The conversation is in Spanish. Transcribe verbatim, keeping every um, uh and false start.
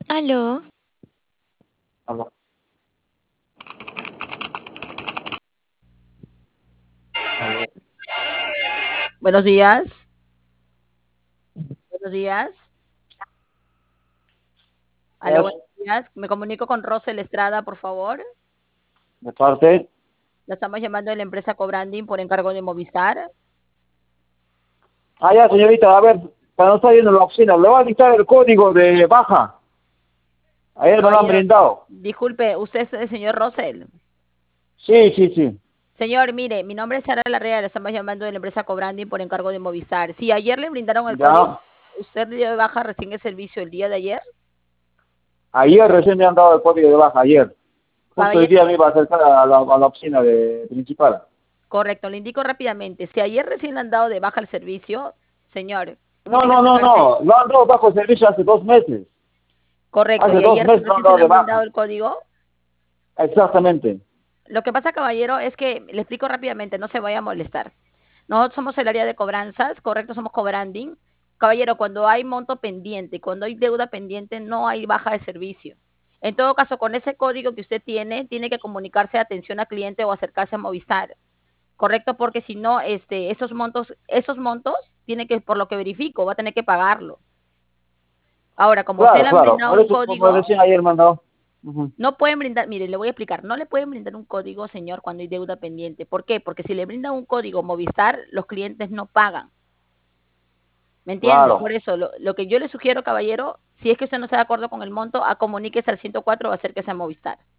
Aló, Aló. Aló. Buenos días. Buenos días. Aló, Es buenos días. Me comunico con Rosel Estrada, por favor. de parte. La estamos llamando de la empresa Cobranding por encargo de Movistar. Ah, ya, señorita, a ver, cuando está yendo a la oficina, le va a dictar el código de baja. Ayer me lo han Caballero, brindado. disculpe, ¿usted es el señor Rosel? Sí, sí, sí. Señor, mire, mi nombre es Sara Larrea, le estamos llamando de la empresa Cobranding por encargo de Movistar. Si ayer le brindaron el código, Ya. ¿usted dio de baja recién el servicio el día de ayer? Ayer recién me han dado el código de baja, ayer. Justo hoy Caballero, día me iba a acercar a la, a la oficina de principal. correcto, le indico rápidamente. Si ayer recién le han dado de baja el servicio, señor, No, tiene que no, no, acercarse. no. Lo han dado bajo servicio hace dos meses. Correcto, Hace y dos ayer meses lo han recién se dado le de han brindado baja. el código. Exactamente. Lo que pasa, caballero, es que le explico rápidamente, no se vaya a molestar. Nosotros somos el área de cobranzas, correcto, somos cobranding. Caballero, cuando hay monto pendiente, cuando hay deuda pendiente, no hay baja de servicio. En todo caso, con ese código que usted tiene, tiene que comunicarse a atención al cliente o acercarse a Movistar, correcto, porque si no, este, esos montos, esos montos, tiene que, por lo que verifico, va a tener que pagarlo. Ahora, como usted Claro, le han claro. brindado Por un eso, como código, recién ayer me han dado. Ujú. no pueden brindar, mire, le voy a explicar, no le pueden brindar un código, señor, cuando hay deuda pendiente. ¿Por qué? Porque si le brindan un código Movistar, los clientes no pagan. ¿Me entiende? Por Claro. eso, lo, lo que yo le sugiero, caballero, si es que usted no está de acuerdo con el monto, a comuníquese al ciento cuatro o acérquese a Movistar.